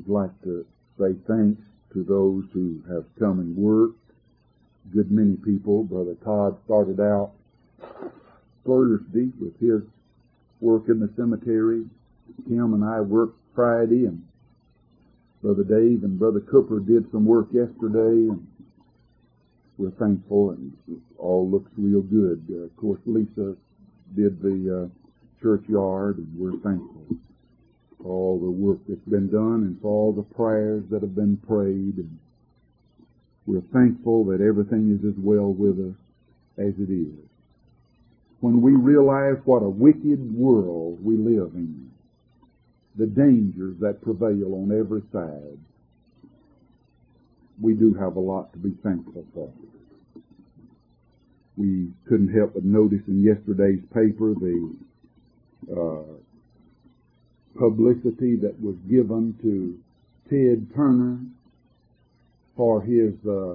like to say thanks to those who have come and worked. Good many people. Brother Todd started out Thursday with his work in the cemetery. Tim and I worked Friday, and Brother Dave and Brother Cooper did some work yesterday, and we're thankful, and it all looks real good. Of course, Lisa did the churchyard, and we're thankful for all the work that's been done and for all the prayers that have been prayed. And we're thankful that everything is as well with us as it is. When we realize what a wicked world we live in, the dangers that prevail on every side, we do have a lot to be thankful for. We couldn't help but notice in yesterday's paper the publicity that was given to Ted Turner for his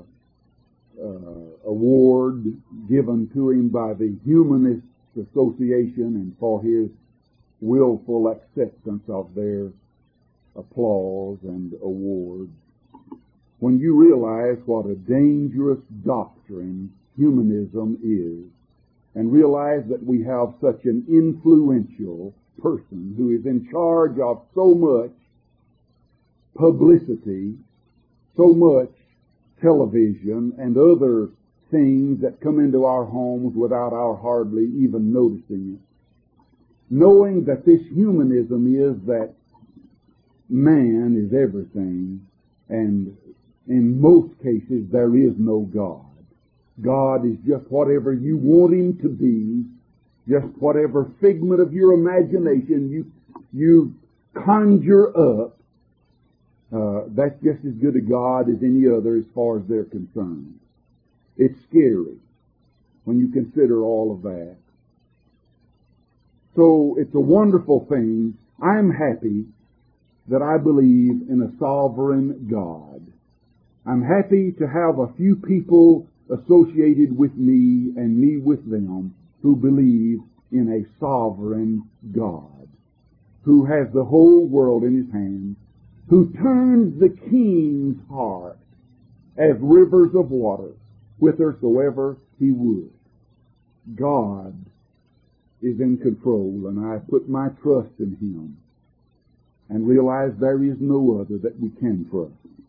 award given to him by the Humanists Association, and for his willful acceptance of their applause and awards. When you realize what a dangerous doctrine humanism is, and realize that we have such an influential person who is in charge of so much publicity, so much television and other things that come into our homes without our hardly even noticing it. Knowing that this humanism is that man is everything, and in most cases there is no God. God is just whatever you want him to be, just whatever figment of your imagination you conjure up. That's just as good a God as any other as far as they're concerned. It's scary when you consider all of that. So it's a wonderful thing. I'm happy that I believe in a sovereign God. I'm happy to have a few people associated with me and me with them who believe in a sovereign God, who has the whole world in his hands, who turns the king's heart as rivers of water whithersoever he would. God is in control, and I put my trust in him and realize there is no other that we can trust.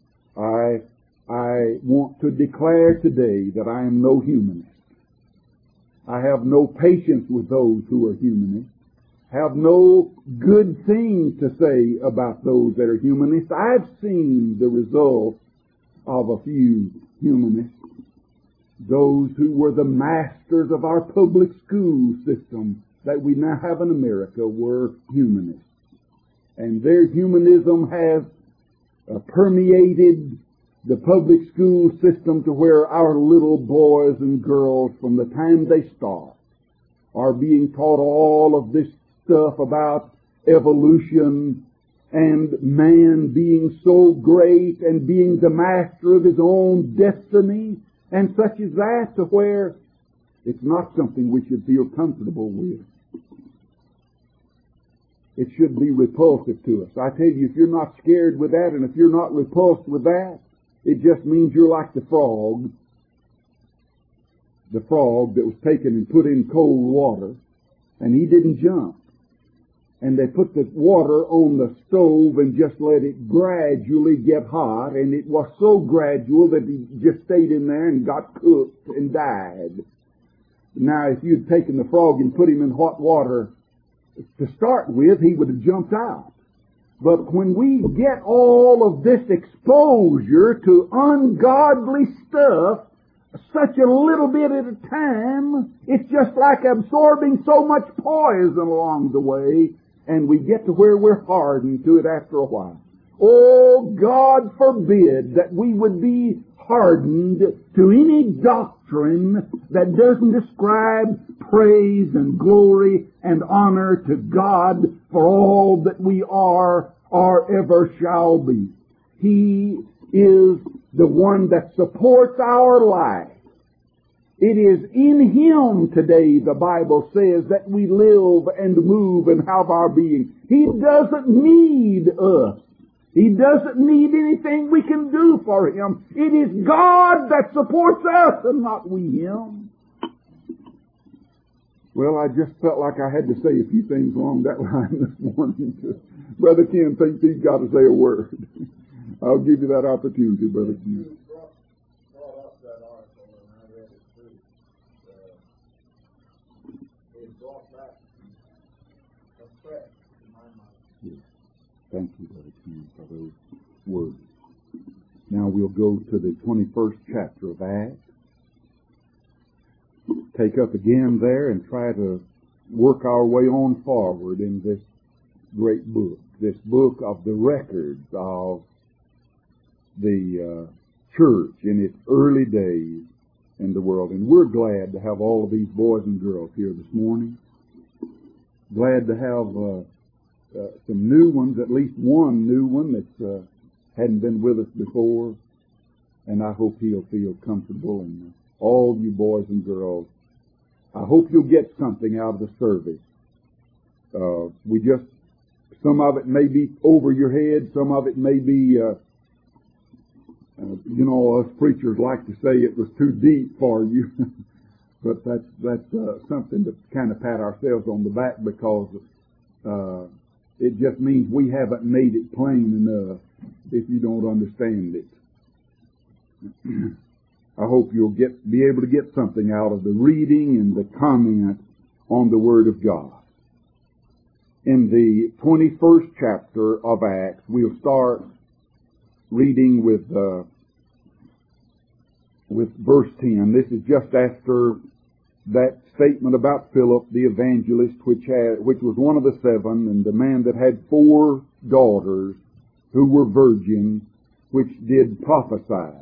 I want to declare today that I am no humanist. I have no patience with those who are humanists. Have no good thing to say about those that are humanists. I've seen the results of a few humanists. Those who were the masters of our public school system that we now have in America were humanists. And their humanism has permeated the public school system to where our little boys and girls, from the time they start, are being taught all of this stuff about evolution and man being so great and being the master of his own destiny and such as that, to where it's not something we should feel comfortable with. It should be repulsive to us. I tell you, if you're not scared with that, and if you're not repulsed with that, it just means you're like the frog that was taken and put in cold water, and he didn't jump. And they put the water on the stove and just let it gradually get hot, and it was so gradual that he just stayed in there and got cooked and died. Now, if you'd taken the frog and put him in hot water to start with, he would have jumped out. But when we get all of this exposure to ungodly stuff, such a little bit at a time, it's just like absorbing so much poison along the way, and we get to where we're hardened to it after a while. Oh, God forbid that we would be hardened to any doctrine that doesn't ascribe praise and glory and honor to God for all that we are or ever shall be. He is the one that supports our life. It is in Him today, the Bible says, that we live and move and have our being. He doesn't need us. He doesn't need anything we can do for Him. It is God that supports us and not we Him. Well, I just felt like I had to say a few things along that line this morning. Brother Ken thinks he's got to say a word. I'll give you that opportunity, Brother Ken. You brought up that article, and I read it too. It brought back a threat to my mind. Yes. Thank you, Brother Ken, for those words. Now we'll go to the 21st chapter of Acts. Take up again there and try to work our way on forward in this great book. This book of the records of the church in its early days in the world. And we're glad to have all of these boys and girls here this morning. Glad to have some new ones, at least one new one that hadn't been with us before. And I hope he'll feel comfortable. And all you boys and girls, I hope you'll get something out of the service. Some of it may be over your head, some of it may be, us preachers like to say it was too deep for you. But that's something to kind of pat ourselves on the back, because it just means we haven't made it plain enough if you don't understand it. I hope you'll be able to get something out of the reading and the comment on the Word of God. In the 21st chapter of Acts, we'll start reading with verse 10. This is just after that statement about Philip the evangelist, which was one of the seven, and the man that had 4 daughters who were virgins, which did prophesy.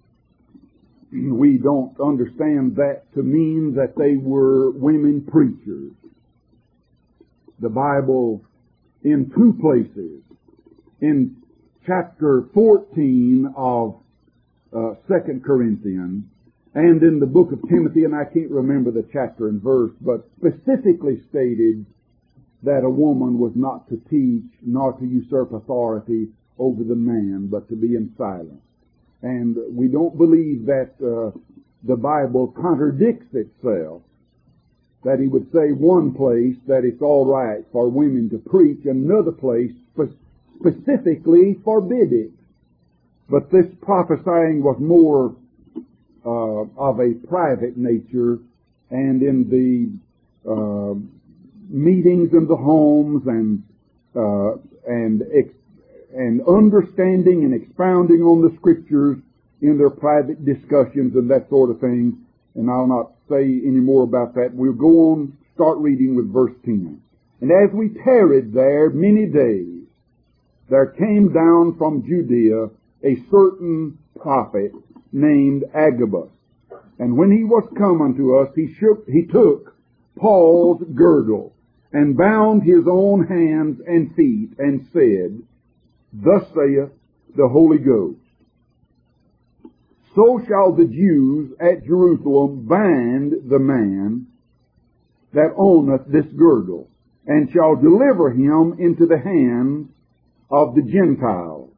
We don't understand that to mean that they were women preachers. The Bible, in 2 places, in chapter 14 of 2 Corinthians, and in the book of Timothy, and I can't remember the chapter and verse, but specifically stated that a woman was not to teach, nor to usurp authority over the man, but to be in silence. And we don't believe that the Bible contradicts itself, that he would say one place that it's all right for women to preach, and another place specifically forbid it. But this prophesying was more of a private nature, and in the meetings in the homes and understanding and expounding on the Scriptures in their private discussions and that sort of thing. And I'll not say any more about that. We'll go on, start reading with verse 10. And as we tarried there many days, there came down from Judea a certain prophet named Agabus. And when he was come unto us, he took Paul's girdle and bound his own hands and feet and said, Thus saith the Holy Ghost, So shall the Jews at Jerusalem bind the man that owneth this girdle, and shall deliver him into the hands of the Gentiles.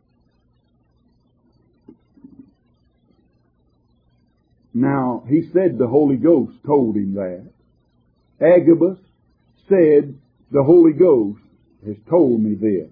Now, he said the Holy Ghost told him that. Agabus said, the Holy Ghost has told me this.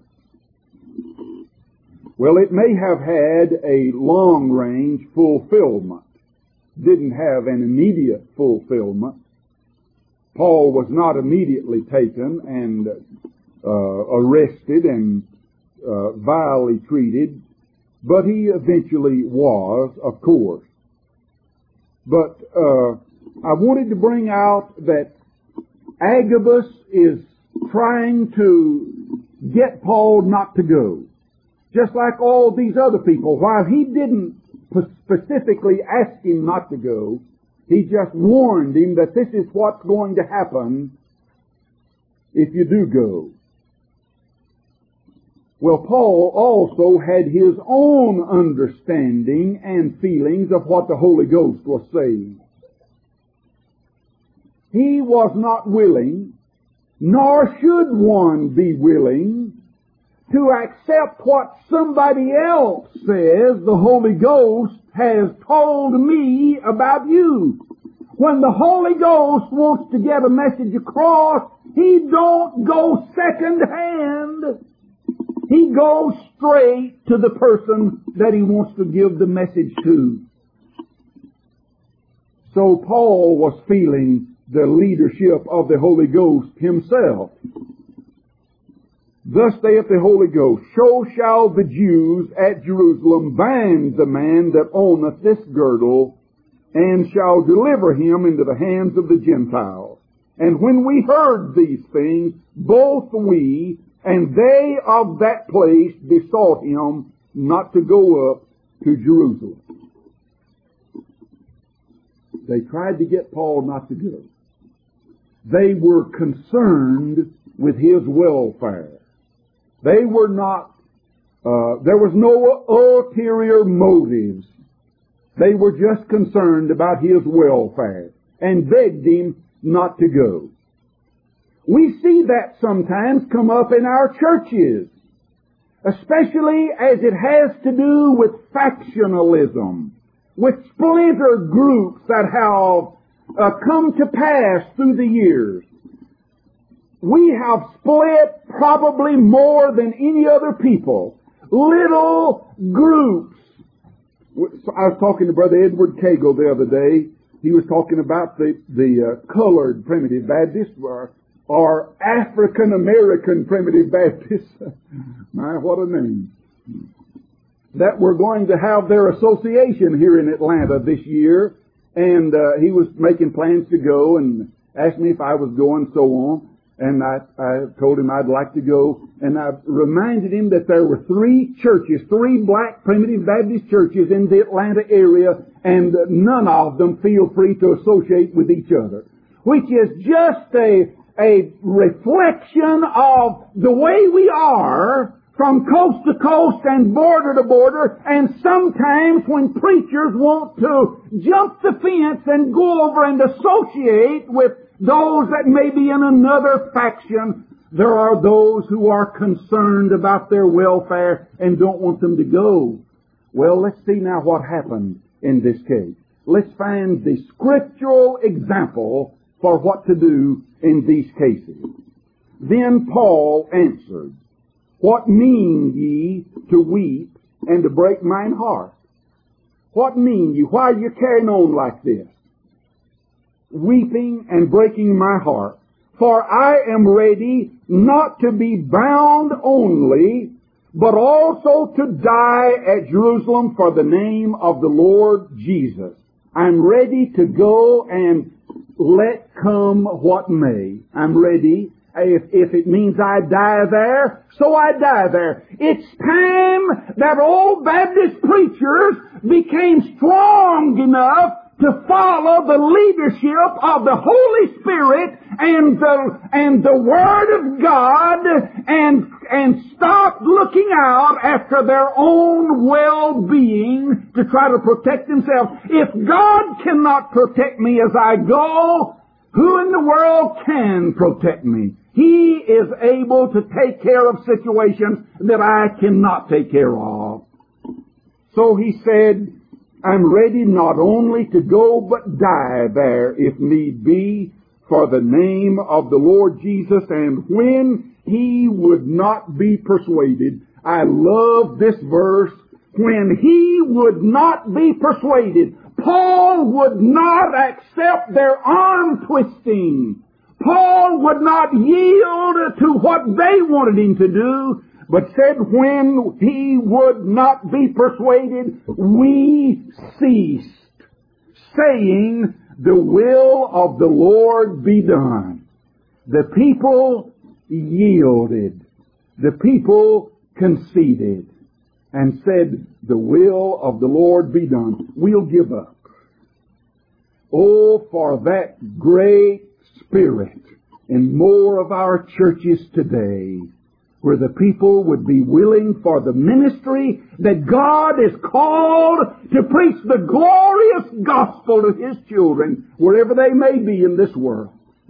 Well, it may have had a long-range fulfillment. Didn't have an immediate fulfillment. Paul was not immediately taken and arrested and vilely treated, but he eventually was, of course. But I wanted to bring out that Agabus is trying to get Paul not to go. Just like all these other people. While he didn't specifically ask him not to go, he just warned him that this is what's going to happen if you do go. Well, Paul also had his own understanding and feelings of what the Holy Ghost was saying. He was not willing, nor should one be willing, to accept what somebody else says the Holy Ghost has told me about you. When the Holy Ghost wants to get a message across, He don't go second hand. He goes straight to the person that He wants to give the message to. So Paul was feeling the leadership of the Holy Ghost himself. Thus saith the Holy Ghost, so shall the Jews at Jerusalem bind the man that owneth this girdle, and shall deliver him into the hands of the Gentiles. And when we heard these things, both we and they of that place besought him not to go up to Jerusalem. They tried to get Paul not to go. They were concerned with his welfare. They were not, there was no ulterior motives. They were just concerned about his welfare and begged him not to go. We see that sometimes come up in our churches, especially as it has to do with factionalism, with splinter groups that have come to pass through the years. We have split probably more than any other people. Little groups. I was talking to Brother Edward Cagle the other day. He was talking about the colored Primitive Baptists or African American Primitive Baptists. My, what a name. That we're going to have their association here in Atlanta this year. And he was making plans to go and asked me if I was going, so on. And I told him I'd like to go. And I reminded him that there were three black Primitive Baptist churches in the Atlanta area, and none of them feel free to associate with each other. Which is just a reflection of the way we are from coast to coast and border to border, and sometimes when preachers want to jump the fence and go over and associate with those that may be in another faction, there are those who are concerned about their welfare and don't want them to go. Well, let's see now what happened in this case. Let's find the scriptural example for what to do in these cases. Then Paul answered, what mean ye to weep and to break mine heart? What mean ye? Why are you carrying on like this? Weeping and breaking my heart. For I am ready not to be bound only, but also to die at Jerusalem for the name of the Lord Jesus. I'm ready to go and let come what may. I'm ready. If it means I die there, so I die there. It's time that old Baptist preachers became strong enough to follow the leadership of the Holy Spirit and the Word of God and stop looking out after their own well-being to try to protect themselves. If God cannot protect me as I go, who in the world can protect me? He is able to take care of situations that I cannot take care of. So he said, I'm ready not only to go but die there if need be for the name of the Lord Jesus. And when he would not be persuaded, I love this verse, when he would not be persuaded, Paul would not accept their arm twisting. Paul would not yield to what they wanted him to do, but said when he would not be persuaded, we ceased, saying, the will of the Lord be done. The people yielded. The people conceded and said, the will of the Lord be done. We'll give up. Oh, for that great spirit in more of our churches today, where the people would be willing for the ministry that God is called to preach the glorious gospel to His children, wherever they may be in this world.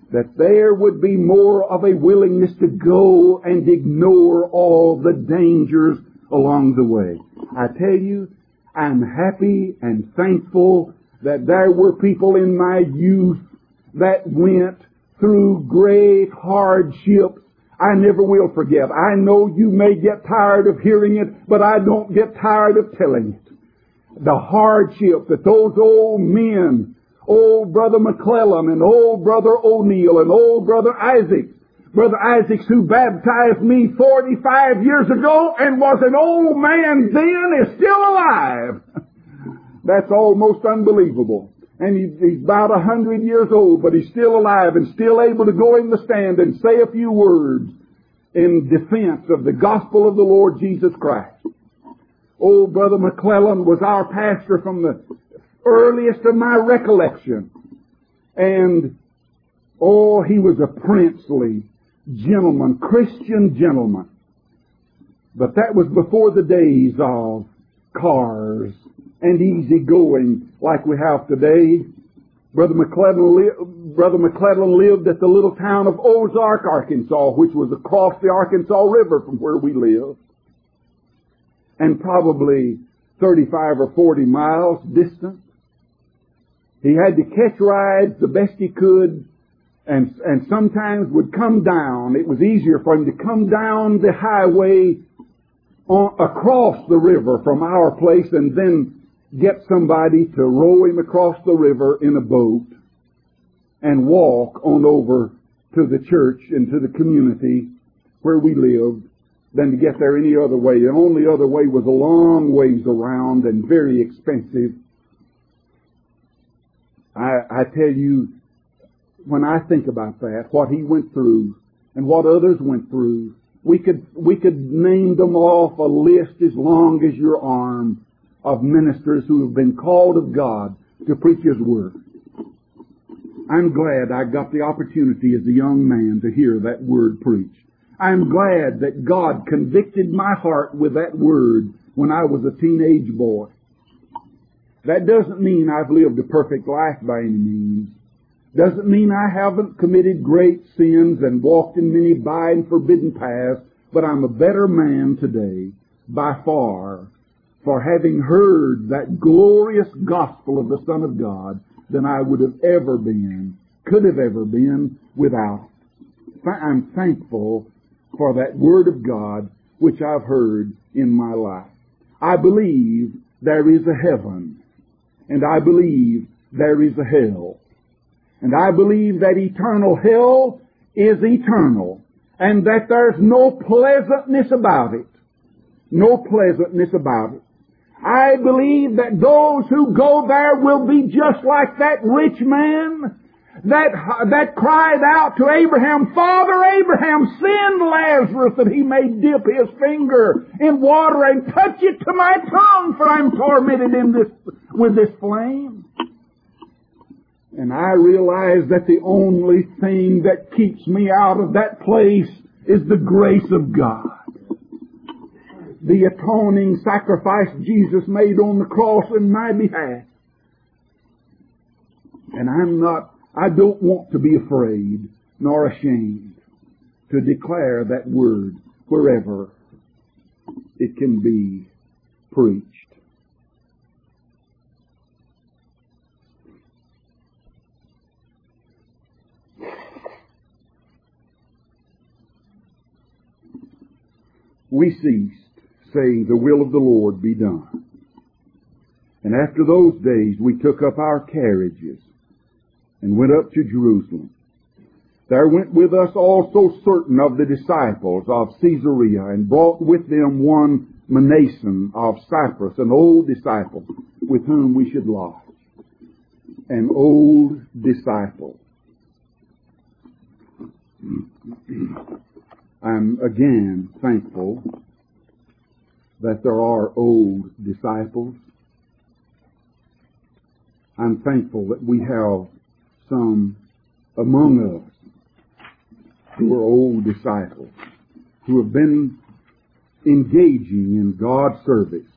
that there would be more of a willingness to go and ignore all the dangers along the way. I tell you, I'm happy and thankful that there were people in my youth that went through great hardships I never will forget. I know you may get tired of hearing it, but I don't get tired of telling it. The hardship that those old men, old Brother McClellan and old Brother O'Neill and old Brother Isaacs, Brother Isaacs who baptized me 45 years ago and was an old man then, is still alive. That's almost unbelievable. And he's about 100 years old, but he's still alive and still able to go in the stand and say a few words in defense of the gospel of the Lord Jesus Christ. Old Brother McClellan was our pastor from the earliest of my recollection. And, he was a princely gentleman, Christian gentleman. But that was before the days of cars and easy going like we have today. Brother McClellan lived at the little town of Ozark, Arkansas, which was across the Arkansas River from where we lived, and probably 35 or 40 miles distant. He had to catch rides the best he could, and sometimes would come down. It was easier for him to come down the highway across the river from our place and then get somebody to row him across the river in a boat and walk on over to the church and to the community where we lived than to get there any other way. The only other way was a long ways around and very expensive. I tell you, when I think about that, what he went through and what others went through, we could name them off a list as long as your arm of ministers who have been called of God to preach His Word. I'm glad I got the opportunity as a young man to hear that Word preached. I'm glad that God convicted my heart with that Word when I was a teenage boy. That doesn't mean I've lived a perfect life by any means. Doesn't mean I haven't committed great sins and walked in many by and forbidden paths, but I'm a better man today, by far, for having heard that glorious gospel of the Son of God than I would have ever been, could have ever been without it. I'm thankful for that Word of God which I've heard in my life. I believe there is a heaven, and I believe there is a hell. And I believe that eternal hell is eternal, and that there's no pleasantness about it. No pleasantness about it. I believe that those who go there will be just like that rich man that cried out to Abraham, Father Abraham, send Lazarus that he may dip his finger in water and touch it to my tongue, for I'm tormented with this flame. And I realize that the only thing that keeps me out of that place is the grace of God. The atoning sacrifice Jesus made on the cross in my behalf. And I don't want to be afraid nor ashamed to declare that Word wherever it can be preached. We ceased, saying, the will of the Lord be done. And after those days we took up our carriages and went up to Jerusalem. There went with us also certain of the disciples of Caesarea, and brought with them one Mnason of Cyprus, an old disciple, with whom we should lodge. An old disciple. I'm again thankful that there are old disciples. I'm thankful that we have some among us who are old disciples, who have been engaging in God's service.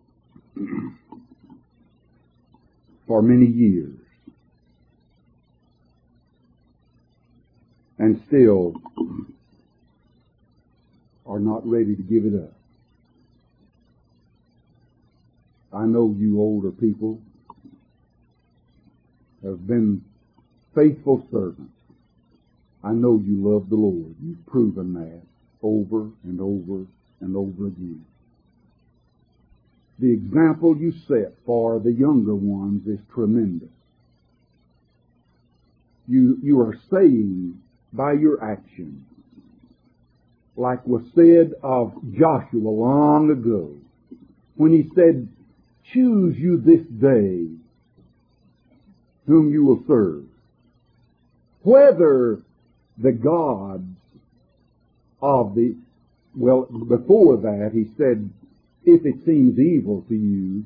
For many years. and still are not ready to give it up. I know you older people have been faithful servants. I know you love the Lord. You've proven that over and over and over again. The example you set for the younger ones is tremendous. You are saying by your actions, like was said of Joshua long ago, when he said, choose you this day whom you will serve. Whether the gods of the, well, before that he said, if it seems evil to you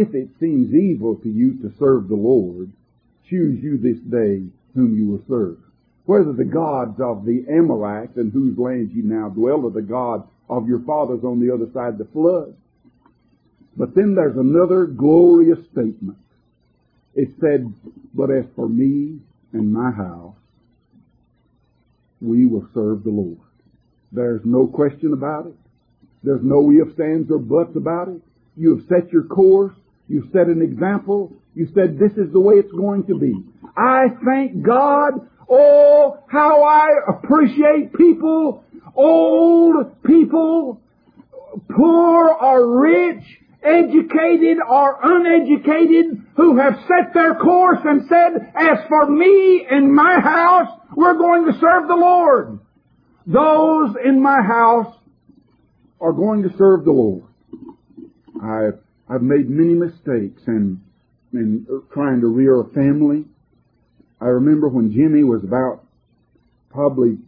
to serve the Lord, choose you this day whom you will serve. Whether the gods of the Amorites in whose land ye now dwell, or the God of your fathers on the other side of the flood. But then there's another glorious statement. It said, but as for me and my house, we will serve the Lord. There's no question about it. There's no ifs, ands, or buts about it. You have set your course. You've set an example. You said this is the way it's going to be. I thank God. Oh, how I appreciate people, old people, poor or rich, educated or uneducated, who have set their course and said, as for me and my house, we're going to serve the Lord. Those in my house are going to serve the Lord. I've made many mistakes in trying to rear a family. I remember when Jimmy was about probably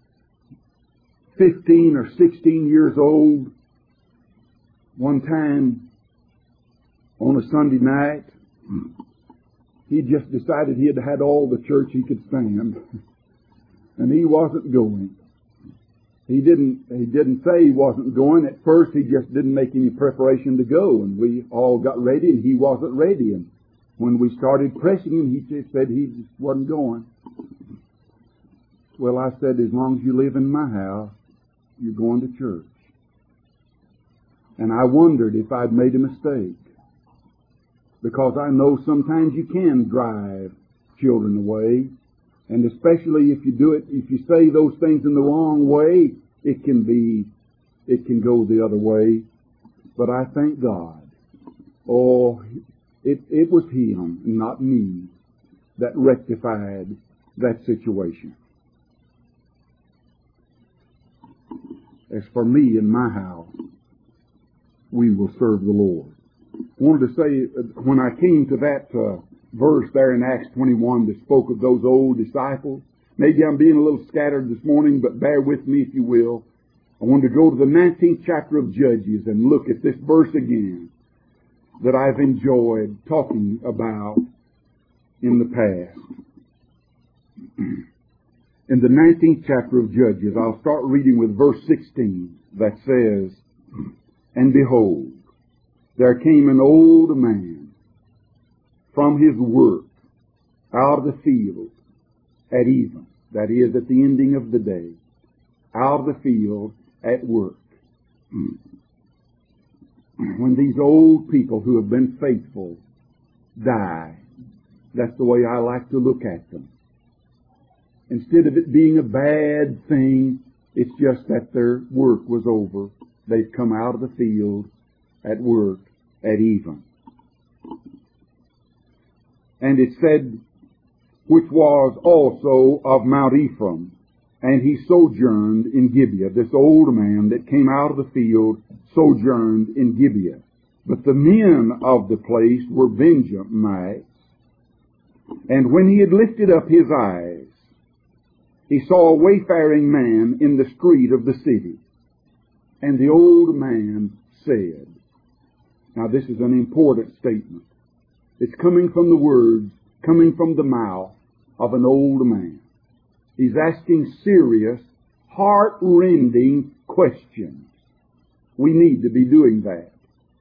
15 or 16 years old, one time on a Sunday night, he just decided he had all the church he could stand, and he wasn't going. He didn't say he wasn't going. At first, he just didn't make any preparation to go, and we all got ready, and he wasn't ready. And when we started pressing him, he just said he just wasn't going. Well, I said, as long as you live in my house, you're going to church. And I wondered if I'd made a mistake, because I know sometimes you can drive children away, and especially if you say those things in the wrong way, it can go the other way. But I thank God. Oh, it was Him, not me, that rectified that situation. As for me and my house, we will serve the Lord. I wanted to say, when I came to that verse there in Acts 21 that spoke of those old disciples, maybe I'm being a little scattered this morning, but bear with me if you will. I wanted to go to the 19th chapter of Judges and look at this verse again that I've enjoyed talking about in the past. In the 19th chapter of Judges, I'll start reading with verse 16 that says, and behold, there came an old man from his work out of the field at even, that is, at the ending of the day, out of the field at work. When these old people who have been faithful die, that's the way I like to look at them. Instead of it being a bad thing, it's just that their work was over. They've come out of the field at work at even. And it said, which was also of Mount Ephraim, and he sojourned in Gibeah. This old man that came out of the field sojourned in Gibeah. But the men of the place were Benjamites. And when he had lifted up his eyes, he saw a wayfaring man in the street of the city. And the old man said, now this is an important statement. It's coming from the words, coming from the mouth of an old man. He's asking serious, heart-rending questions. We need to be doing that.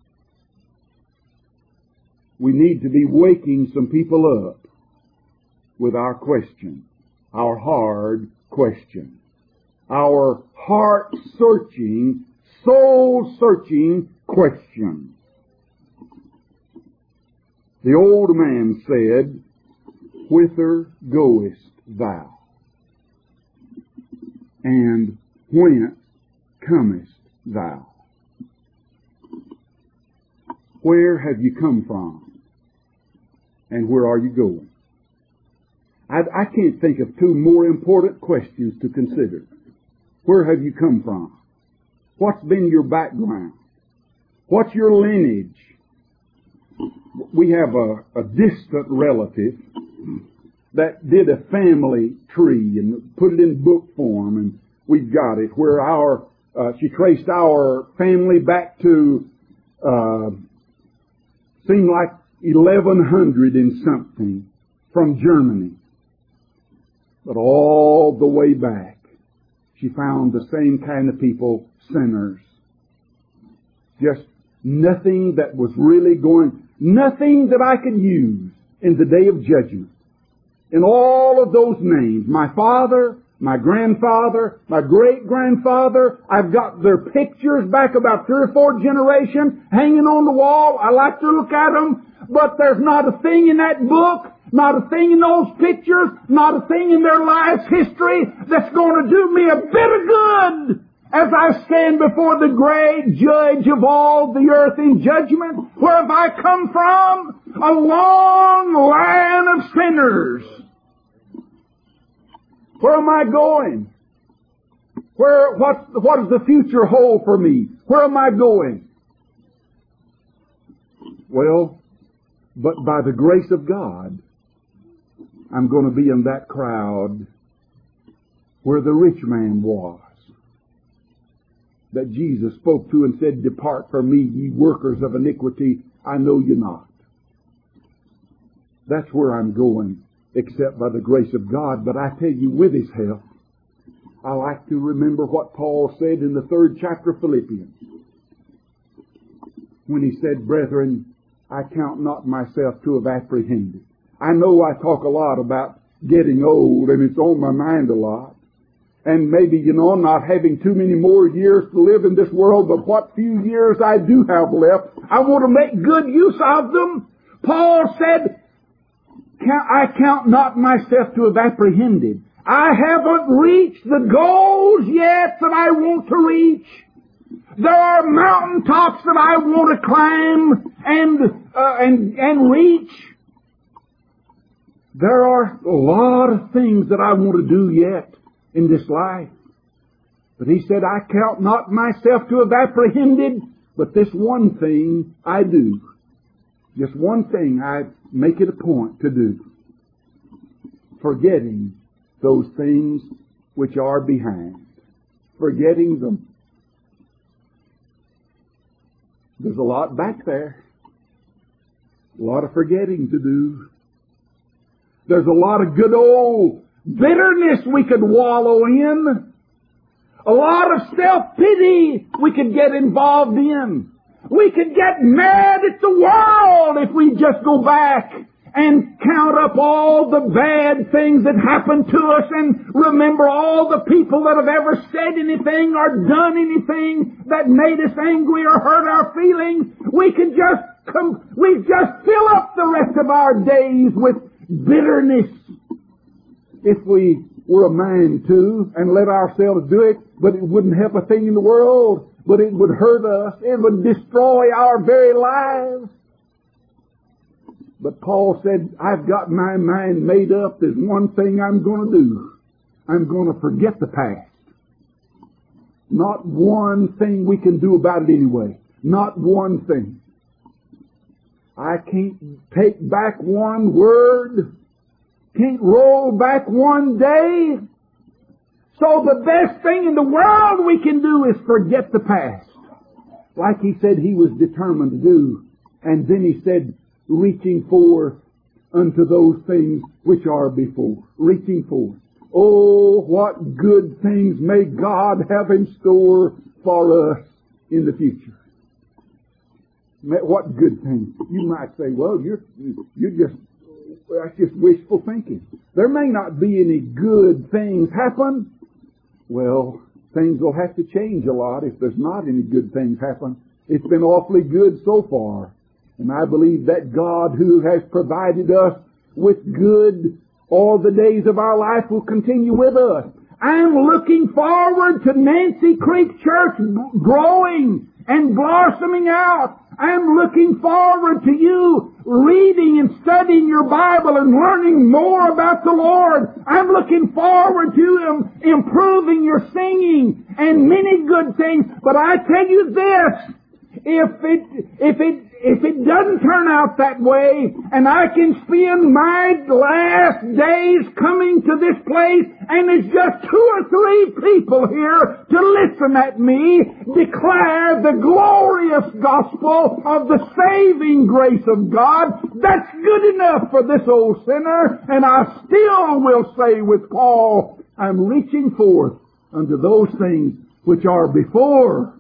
We need to be waking some people up with our questions, our hard questions. question. Our heart-searching, soul-searching question. The old man said, "Whither goest thou? And whence comest thou?" Where have you come from? And where are you going? I can't think of two more important questions to consider. Where have you come from? What's been your background? What's your lineage? We have a distant relative that did a family tree and put it in book form, and we've got it, where she traced our family back to, seemed like 1100 and something, from Germany. But all the way back, she found the same kind of people, sinners. Just nothing that was really nothing that I could use in the day of judgment. In all of those names, my father, my grandfather, my great-grandfather, I've got their pictures back about 3 or 4 generations hanging on the wall. I like to look at them, but there's not a thing in that book, not a thing in those pictures, not a thing in their life's history that's going to do me a bit of good as I stand before the great judge of all the earth in judgment. Where have I come from? A long line of sinners. Where am I going? What does the future hold for me? Where am I going? Well, but by the grace of God, I'm going to be in that crowd where the rich man was, that Jesus spoke to and said, "Depart from me, ye workers of iniquity, I know you not." That's where I'm going, except by the grace of God. But I tell you, with His help, I like to remember what Paul said in the 3rd chapter of Philippians, when he said, "Brethren, I count not myself to have apprehended." I know I talk a lot about getting old, and it's on my mind a lot. And maybe, not having too many more years to live in this world, but what few years I do have left, I want to make good use of them. Paul said, "I count not myself to have apprehended." I haven't reached the goals yet that I want to reach. There are mountaintops that I want to climb and reach. There are a lot of things that I want to do yet in this life. But he said, "I count not myself to have apprehended, but this one thing I do." Just one thing I make it a point to do. Forgetting those things which are behind. Forgetting them. There's a lot back there. A lot of forgetting to do. There's a lot of good old bitterness we could wallow in. A lot of self-pity we could get involved in. We could get mad at the world if we just go back and count up all the bad things that happened to us and remember all the people that have ever said anything or done anything that made us angry or hurt our feelings. We could just fill up the rest of our days with bitterness if we were a mind to and let ourselves do it, but it wouldn't help a thing in the world, but it would hurt us. It would destroy our very lives. But Paul said, "I've got my mind made up. There's one thing I'm going to do. I'm going to forget the past." Not one thing we can do about it anyway. Not one thing. I can't take back one word. Can't roll back one day. So the best thing in the world we can do is forget the past. Like he said he was determined to do. And then he said, reaching forth unto those things which are before. Reaching forth. Oh, what good things may God have in store for us in the future. What good things. You might say, well, you're just Well, that's just wishful thinking. There may not be any good things happen. Well, things will have to change a lot if there's not any good things happen. It's been awfully good so far. And I believe that God who has provided us with good all the days of our life will continue with us. I'm looking forward to Nancy Creek Church growing and blossoming out. I'm looking forward to you reading and studying your Bible and learning more about the Lord. I'm looking forward to improving your singing and many good things. But I tell you this, if it doesn't turn out that way, and I can spend my last days coming to this place, and there's just 2 or 3 people here to listen at me declare the glorious gospel of the saving grace of God, that's good enough for this old sinner, and I still will say with Paul, I'm reaching forth unto those things which are before.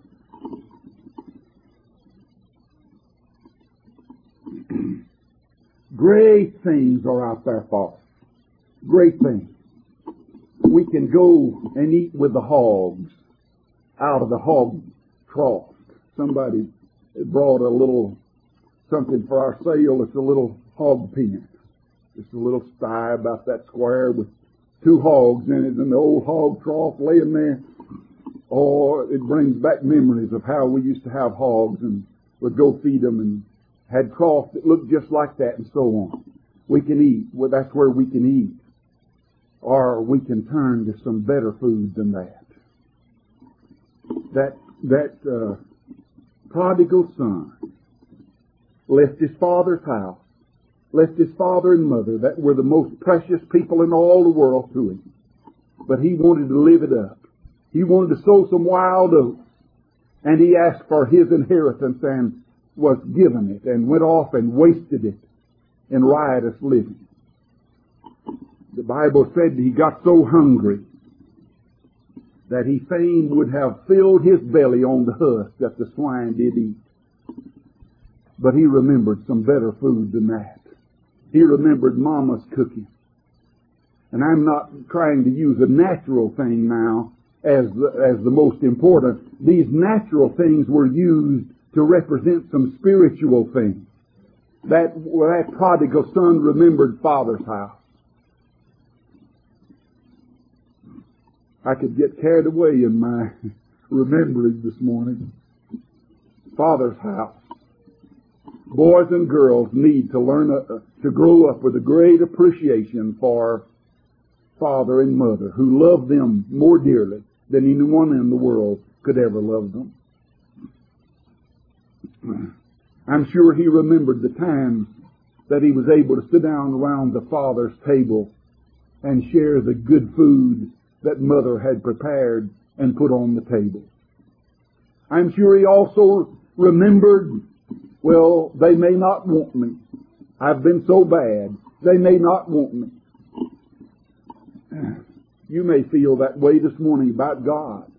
Great things are out there for us. Great things. We can go and eat with the hogs out of the hog trough. Somebody brought a little something for our sale. It's a little hog pen. It's a little sty about that square with 2 hogs in it, and the old hog trough laying there. Oh, it brings back memories of how we used to have hogs and would go feed them and had troughs that looked just like that and so on. We can eat. Well, that's where we can eat. Or we can turn to some better food than that. That prodigal son left his father's house, left his father and mother that were the most precious people in all the world to him. But he wanted to live it up. He wanted to sow some wild oats. And he asked for his inheritance and was given it and went off and wasted it in riotous living. The Bible said he got so hungry that he fain would have filled his belly on the husk that the swine did eat. But he remembered some better food than that. He remembered Mama's cooking. And I'm not trying to use a natural thing now as the most important. These natural things were used to represent some spiritual things. That prodigal son remembered Father's house. I could get carried away in my remembering this morning. Father's house. Boys and girls need to learn to grow up with a great appreciation for father and mother who love them more dearly than anyone in the world could ever love them. I'm sure he remembered the times that he was able to sit down around the father's table and share the good food that mother had prepared and put on the table. I'm sure he also remembered, well, they may not want me. I've been so bad. They may not want me. You may feel that way this morning about God.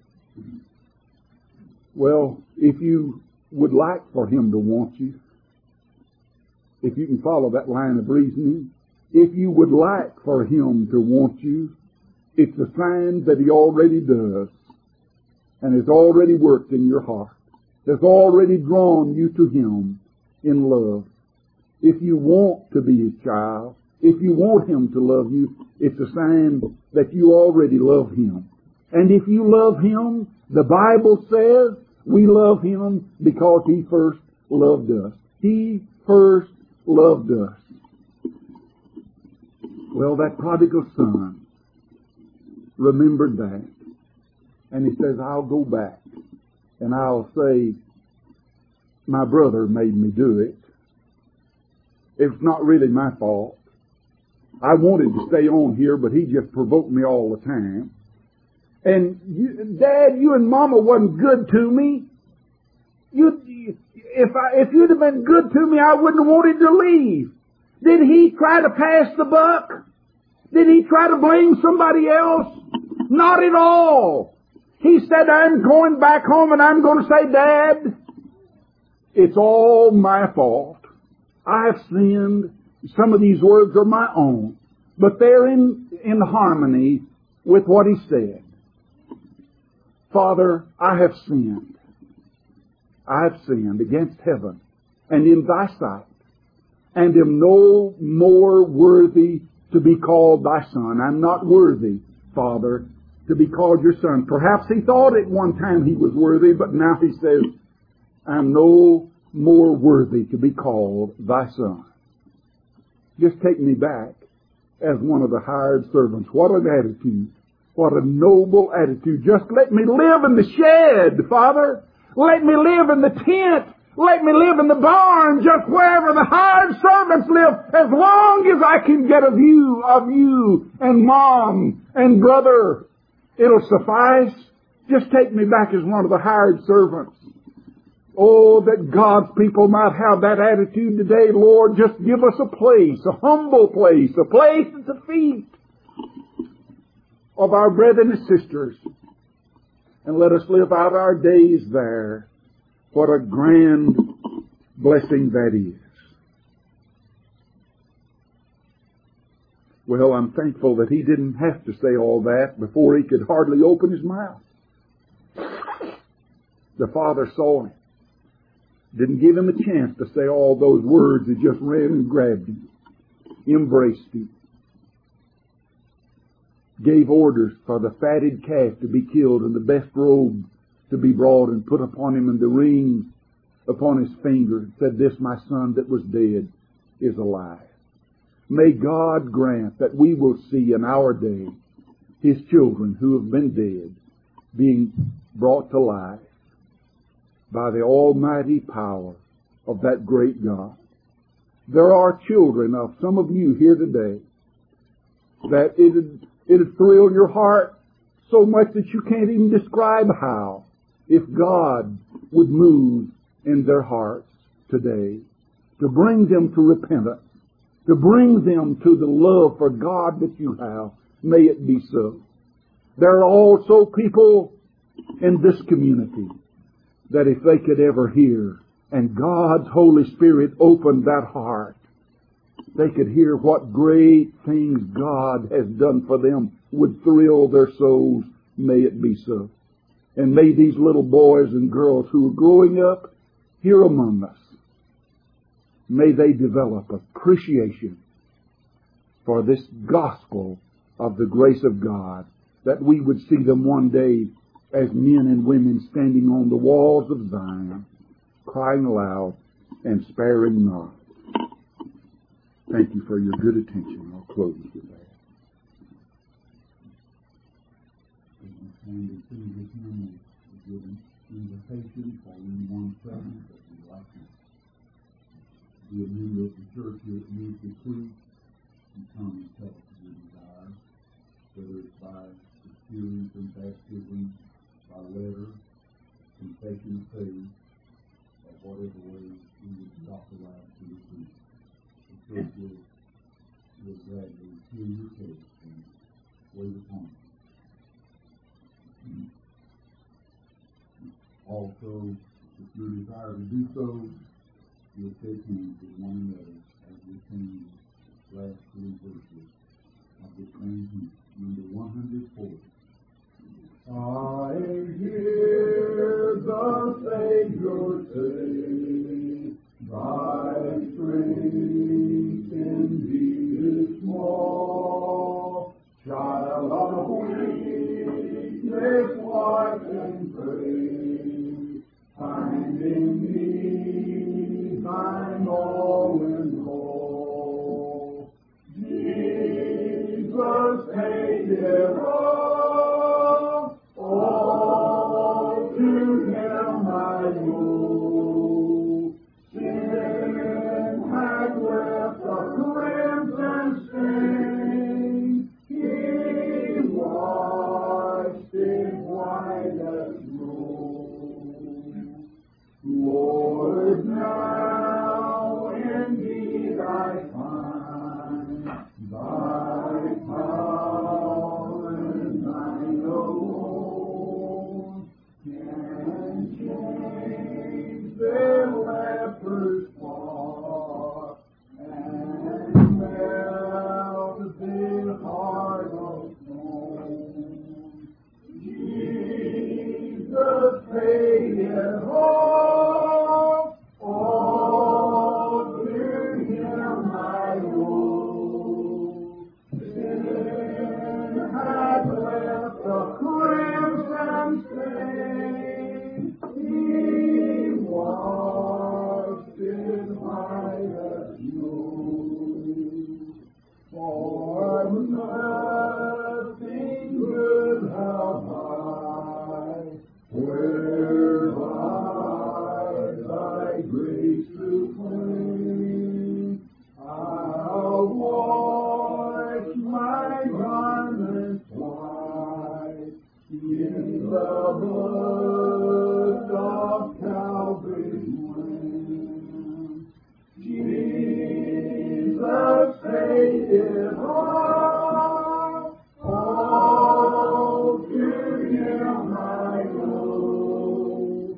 Well, if you would like for him to want you, if you can follow that line of reasoning, if you would like for him to want you, it's a sign that he already does and has already worked in your heart, has already drawn you to him in love. If you want to be his child, if you want him to love you, it's a sign that you already love him. And if you love him, the Bible says we love him because he first loved us. He first loved us. Well, that prodigal son remembered that. And he says, I'll go back and I'll say, my brother made me do it. It's not really my fault. I wanted to stay on here, but he just provoked me all the time. And Dad, you and Mama wasn't good to me. If you'd have been good to me, I wouldn't have wanted to leave. Did he try to pass the buck? Did he try to blame somebody else? Not at all. He said, I'm going back home and I'm going to say, Dad, it's all my fault. I've sinned Some of these words are my own, but they're in harmony with what he said. Father, I have sinned. I have sinned against heaven and in thy sight, and am no more worthy to be called thy son. I'm not worthy, Father, to be called your son. Perhaps he thought at one time he was worthy, but now he says, I'm no more worthy to be called thy son. Just take me back as one of the hired servants. What an attitude. What a noble attitude. Just let me live in the shed, Father. Let me live in the tent. Let me live in the barn, just wherever the hired servants live, as long as I can get a view of you and Mom and brother. It'll suffice. Just take me back as one of the hired servants. Oh, that God's people might have that attitude today. Lord, just give us a place, a humble place, a place at the feet of our brethren and sisters. And let us live out our days there. What a grand blessing that is. Well, I'm thankful that he didn't have to say all that before he could hardly open his mouth. The Father saw him. Didn't give him a chance to say all those words. He just ran and grabbed him, embraced him, gave orders for the fatted calf to be killed and the best robe to be brought and put upon him, and the ring upon his finger, and said, this my son that was dead is alive. May God grant that we will see in our day his children who have been dead being brought to life by the almighty power of that great God. There are children of some of you here today that it'd thrill your heart so much that you can't even describe how, if God would move in their hearts today to bring them to repentance, to bring them to the love for God that you have. May it be so. There are also people in this community that if they could ever hear and God's Holy Spirit opened that heart, they could hear what great things God has done for them, would thrill their souls. May it be so. And may these little boys and girls who are growing up here among us, may they develop appreciation for this gospel of the grace of God, that we would see them one day as men and women standing on the walls of Zion, crying aloud and sparing not. Thank you for your good attention. I'll close with that. And as soon as this memory is given, invitation for anyone present that would like to be a member of the church here at Ministry Creek, you come and tell us your desire, whether it's by experience and baptism, by letter, confession of faith, or whatever way you would be authorized to receive. The church will gladly hear your case and wait upon it. Also, if you desire to do so, you'll take hands with one another as we sing the last three verses of this main hymn, number 140. I hear the Savior say, thy strength indeed is small, child of weakness, watch and pray, find in me thine all in all. Jesus, take it all to him I owe. Sin had left a crimson stain, he washed it white as snow. Lord, now indeed I find thy power and thine alone can change washed in white as snow. For nothing could have hide whereby thy grace to claim. I'll wash my garments white in the blood of Calvary's Lamb. Jesus paid it all to Him I owe.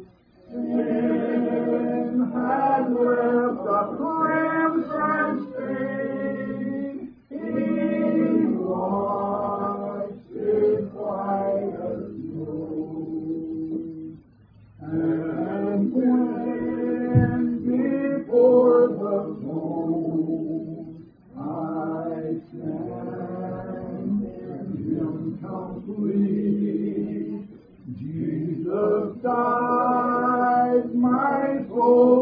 Sin had left a crimson stain. He washed it white as snow. And when before the throne I stand in Him complete, Jesus died my soul